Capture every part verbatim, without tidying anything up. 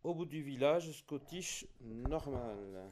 au bout du village scottish normal.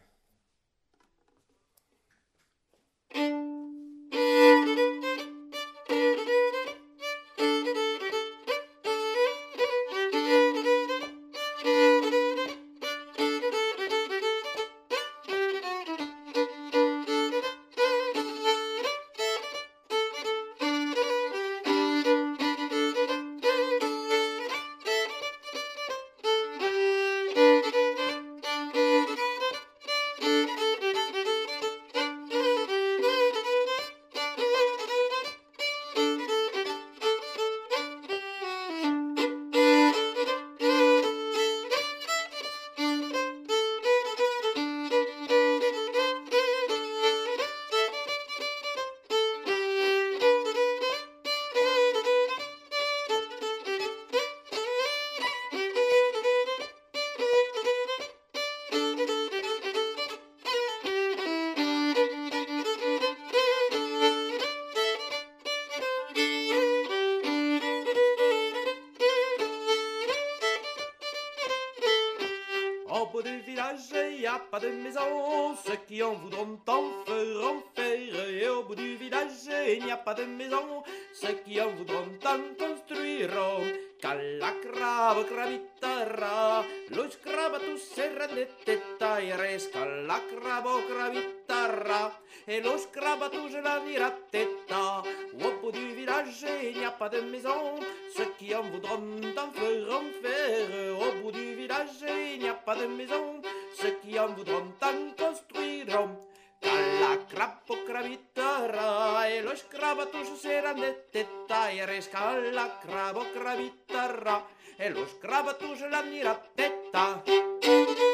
Au bout du village, il n'y a pas de maison, ceux qui en voudront en feront faire. Et au bout du village, il n'y a pas de maison, ceux qui en voudront en construiront. Calacrabo cravitara, los cravatus eran de tetaires, calacrabo cravitara, et los cravatus la dira teta. Au bout du village, il n'y a pas de maison, ceux qui en voudront en feront faire. Au bout du village, il n'y a pas de maison, ceux qui en voudront en construiront. Calacrapo cravitara, e los cravatus serán de tetaires. Calacrabo cravitara, e los cravatus la dira teta.